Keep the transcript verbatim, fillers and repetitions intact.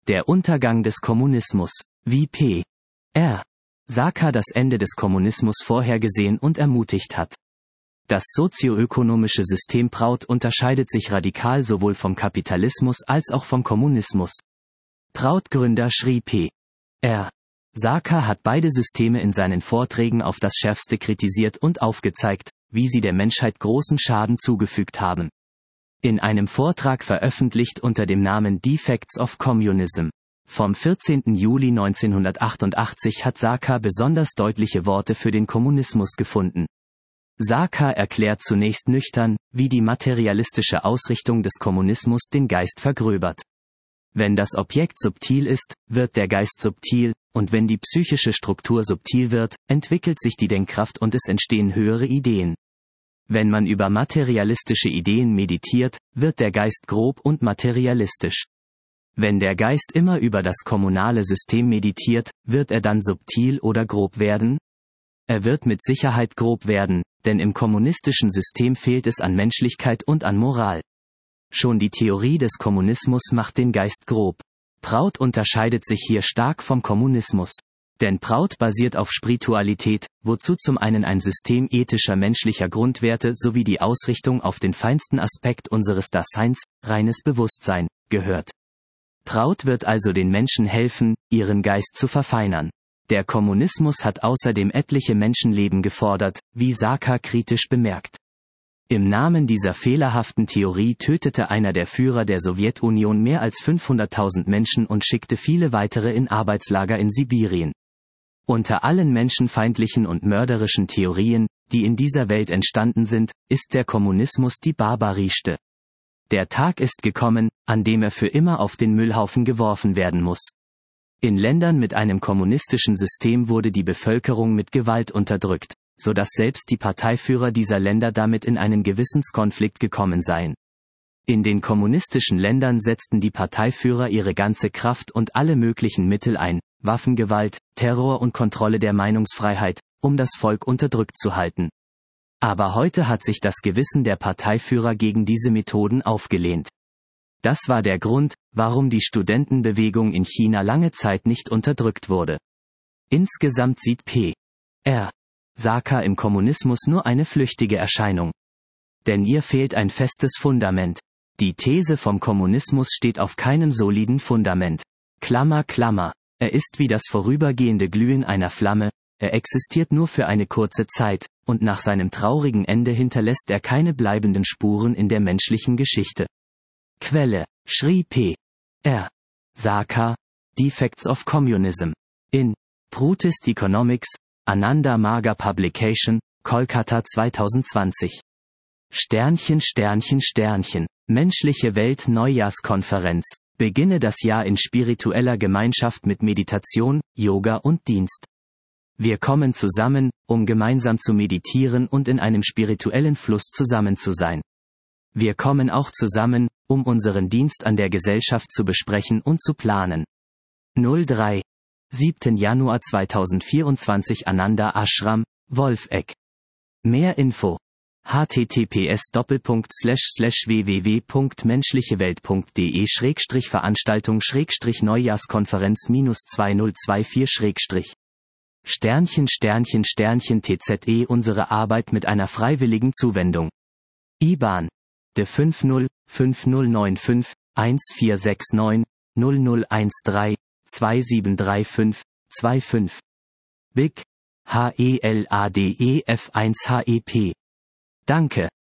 Der Untergang des Kommunismus, wie P. R. Saka das Ende des Kommunismus vorhergesehen und ermutigt hat. Das sozioökonomische System Prout unterscheidet sich radikal sowohl vom Kapitalismus als auch vom Kommunismus. Prout-Gründer schrieb P. R. Saka hat beide Systeme in seinen Vorträgen auf das Schärfste kritisiert und aufgezeigt, wie sie der Menschheit großen Schaden zugefügt haben. In einem Vortrag veröffentlicht unter dem Namen Defects of Communism vom vierzehnten Juli neunzehnhundertachtundachtzig hat Saka besonders deutliche Worte für den Kommunismus gefunden. Saka erklärt zunächst nüchtern, wie die materialistische Ausrichtung des Kommunismus den Geist vergröbert. Wenn das Objekt subtil ist, wird der Geist subtil, und wenn die psychische Struktur subtil wird, entwickelt sich die Denkkraft und es entstehen höhere Ideen. Wenn man über materialistische Ideen meditiert, wird der Geist grob und materialistisch. Wenn der Geist immer über das kommunale System meditiert, wird er dann subtil oder grob werden? Er wird mit Sicherheit grob werden, denn im kommunistischen System fehlt es an Menschlichkeit und an Moral. Schon die Theorie des Kommunismus macht den Geist grob. Prout unterscheidet sich hier stark vom Kommunismus. Denn Prout basiert auf Spiritualität, wozu zum einen ein System ethischer menschlicher Grundwerte sowie die Ausrichtung auf den feinsten Aspekt unseres Daseins, reines Bewusstsein, gehört. Prout wird also den Menschen helfen, ihren Geist zu verfeinern. Der Kommunismus hat außerdem etliche Menschenleben gefordert, wie Saka kritisch bemerkt. Im Namen dieser fehlerhaften Theorie tötete einer der Führer der Sowjetunion mehr als fünfhunderttausend Menschen und schickte viele weitere in Arbeitslager in Sibirien. Unter allen menschenfeindlichen und mörderischen Theorien, die in dieser Welt entstanden sind, ist der Kommunismus die barbarischste. Der Tag ist gekommen, an dem er für immer auf den Müllhaufen geworfen werden muss. In Ländern mit einem kommunistischen System wurde die Bevölkerung mit Gewalt unterdrückt, so dass selbst die Parteiführer dieser Länder damit in einen Gewissenskonflikt gekommen seien. In den kommunistischen Ländern setzten die Parteiführer ihre ganze Kraft und alle möglichen Mittel ein, Waffengewalt, Terror und Kontrolle der Meinungsfreiheit, um das Volk unterdrückt zu halten. Aber heute hat sich das Gewissen der Parteiführer gegen diese Methoden aufgelehnt. Das war der Grund, warum die Studentenbewegung in China lange Zeit nicht unterdrückt wurde. Insgesamt sieht P. R. Saka im Kommunismus nur eine flüchtige Erscheinung. Denn ihr fehlt ein festes Fundament. Die These vom Kommunismus steht auf keinem soliden Fundament. Klammer, Klammer. Er ist wie das vorübergehende Glühen einer Flamme, er existiert nur für eine kurze Zeit, und nach seinem traurigen Ende hinterlässt er keine bleibenden Spuren in der menschlichen Geschichte. Quelle: Shri P. R. Saka, Defects of Communism. In Proutist Economics, Ananda Maga Publication, Kolkata zweitausendzwanzig. Sternchen Sternchen Sternchen. Menschliche Welt Neujahrskonferenz. Beginne das Jahr in spiritueller Gemeinschaft mit Meditation, Yoga und Dienst. Wir kommen zusammen, um gemeinsam zu meditieren und in einem spirituellen Fluss zusammen zu sein. Wir kommen auch zusammen, um unseren Dienst an der Gesellschaft zu besprechen und zu planen. null drei. siebten Januar zweitausendvierundzwanzig Ananda Ashram, Wolfegg. Mehr Info: https doppelpunkt slash slash www.menschlichewelt.de schrägstrich Veranstaltung schrägstrich Neujahrskonferenz minus zweitausendzweiundvierzig schrägstrich Sternchen Sternchen Sternchen T Z E unsere Arbeit mit einer freiwilligen Zuwendung. I B A N: D fünf null fünf null neun fünf eins vier sechs neun null null eins drei zwei sieben drei fünf zwei fünf. B I C: H E L A D E F eins H E P. Danke.